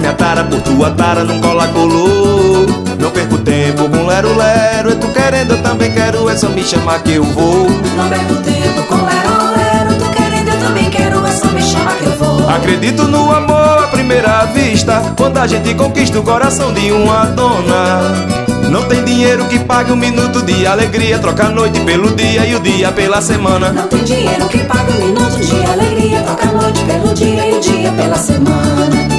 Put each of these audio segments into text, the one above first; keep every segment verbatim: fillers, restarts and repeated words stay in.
minha tara, por tua tara não cola colou. Não perco tempo com lero lero, é tu querendo, eu também quero, é só me chamar que eu vou. Não perco tempo com lero lero, tu querendo, eu também quero, é só me chamar que eu vou. Acredito no amor à primeira vista, quando a gente conquista o coração de uma dona. Não tem dinheiro que pague um minuto de alegria, troca a noite pelo dia e o dia pela semana. Não tem dinheiro que pague um minuto de alegria, troca a noite pelo dia e o dia pela semana.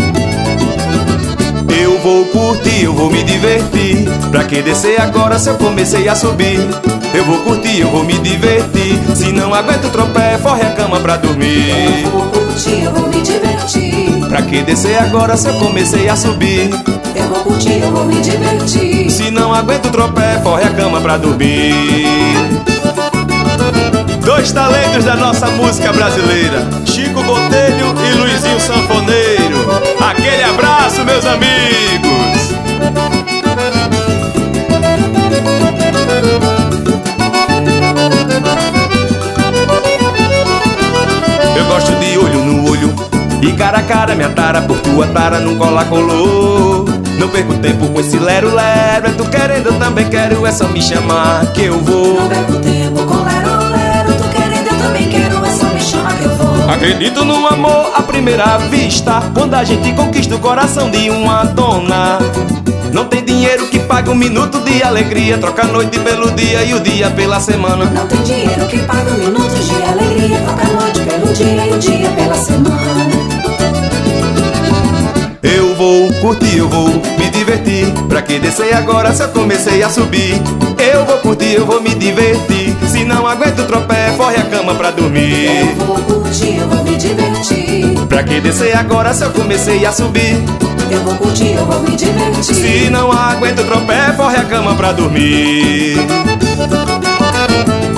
Eu vou curtir, eu vou me divertir, pra que descer agora se eu comecei a subir? Eu vou curtir, eu vou me divertir, se não aguento o tropé, forre a cama pra dormir. Eu vou curtir, eu vou me divertir, pra que descer agora se eu comecei a subir? Eu vou curtir, eu vou me divertir, se não aguento o tropé, forre a cama pra dormir. Dois talentos da nossa música brasileira, Chico Botelho e Luizinho Sanfoneiro. Aquele abraço, meus amigos. Eu gosto de olho no olho e cara a cara, minha tara, por tua tara não cola colou. Não perco tempo com esse lero lero, é tu querendo, eu também quero, é só me chamar que eu vou. Não perco tempo com lero lero, tu querendo, eu também quero, é só me chamar que eu vou. Acredito no amor à primeira vista, quando a gente conquista o coração de uma dona. Não tem dinheiro que pague um minuto de alegria, troca a noite pelo dia e o dia pela semana. Não tem dinheiro que pague um minuto de alegria, troca a noite pelo dia e o dia pela semana. Eu vou curtir, eu vou me divertir, pra que descer agora se eu comecei a subir? Eu vou curtir, eu vou me divertir, se não aguento o tropé, forre a cama pra dormir. Eu vou curtir, eu vou me divertir, pra que descer agora se eu comecei a subir? Eu vou curtir, eu vou me divertir, se não aguento o tropé, forre a cama pra dormir.